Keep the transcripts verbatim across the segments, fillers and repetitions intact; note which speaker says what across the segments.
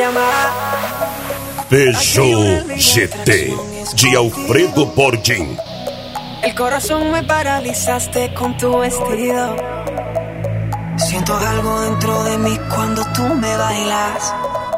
Speaker 1: amar.
Speaker 2: Peugeot G T de Alfredo Bordim.
Speaker 1: El corazón me paralizaste con tu vestido. Siento algo dentro de mí cuando tú me bailas.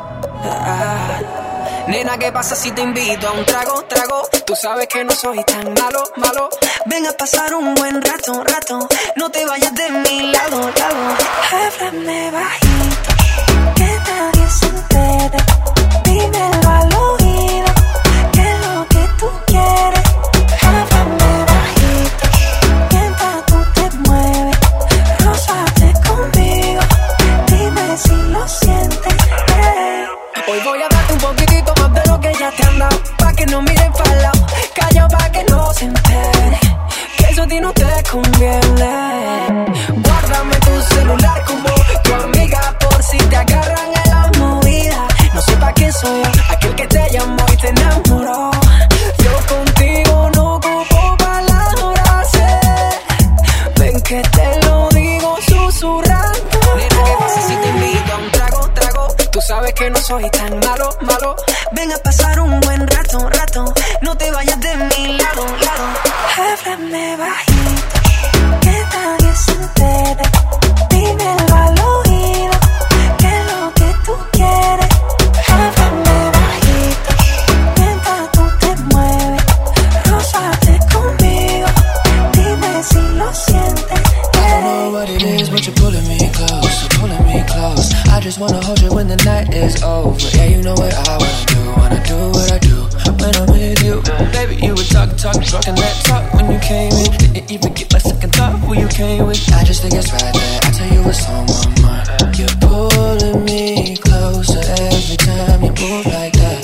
Speaker 1: Ah, nena, ¿qué pasa si te invito a un trago, trago? Tú sabes que no soy tan malo, malo. Ven a pasar un buen rato, rato. No te vayas de mi lado, lado. Háblame bajito, que nadie se entere. Dímelo al oído, que es lo que tú quieres. Háblame bajito, mientras tú te mueves. Rózate conmigo, dime si lo sientes. Hey. Hoy voy a darte un poquitito más de lo que ya te han dado, pa' que no miren para el lado, calla pa' que no se entere, que eso a ti no te conviene. Guárdame tu celular como tu amiga, por si te agarran en la movida. No sé pa' quién soy yo, aquel que te llamó y te enamoró. Yo contigo no ocupo palabras, eh. Ven que te lo digo susurrando. Nena, ¿qué pasa si te invito a un trago, trago? Tú sabes que no soy tan malo, malo. Ven a pasar un buen rato, rato. No te vayas de mi lado, lado. Háblame bajito, que nadie se entere. Dímelo al oído, que es lo que tú quieres. Háblame bajito, mientras tú te mueves. Rózate conmigo, dime si lo sientes.
Speaker 3: I don't know what it is, but you're pulling me close, you're pulling me close. I just wanna hold you when the night is over. Yeah, you know what I wanna do, wanna do what I do when I'm with you. Baby, you were talking, talking, talking that talk when you came in. Didn't even get my second thought who you came with. I just think it's right that I tell you what's on my mind. You're pulling me closer every time you move like that.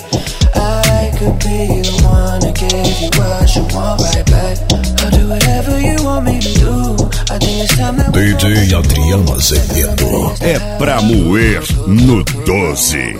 Speaker 3: I could be the one to give you what you want right back. I'll do whatever you want me to do. I think it's time that
Speaker 2: D J Adriano Azevedo é pra moer no doze.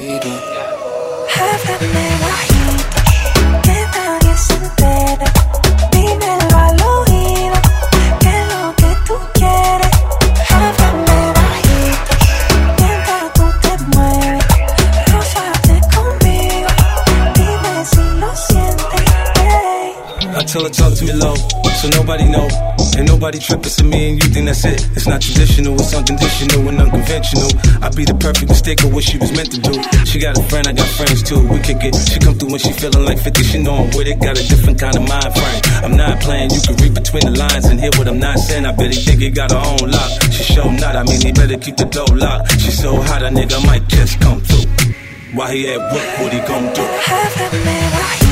Speaker 1: Háblame bajito, que nadie se entere. Dímelo al oído, que es lo que tú quieres. Háblame bajito, mientras tú te mueves. Rózate conmigo, dime si lo sientes. Hey.
Speaker 4: I tell her talk to me low, so nobody know. Ain't nobody trippin' to me and you think that's it. It's not traditional, it's unconditional and unconventional. I be the perfect mistake of what she was meant to do. She got a friend, I got friends too. We kick it, she come through when she feelin' like fifty. She know I'm with it, got a different kind of mind frame. I'm not playing, you can read between the lines and hear what I'm not saying. I bet he think he got her own lock. She show not, I mean he better keep the door locked. She so hot, a nigga might just come through. While he at work, what he gon' do?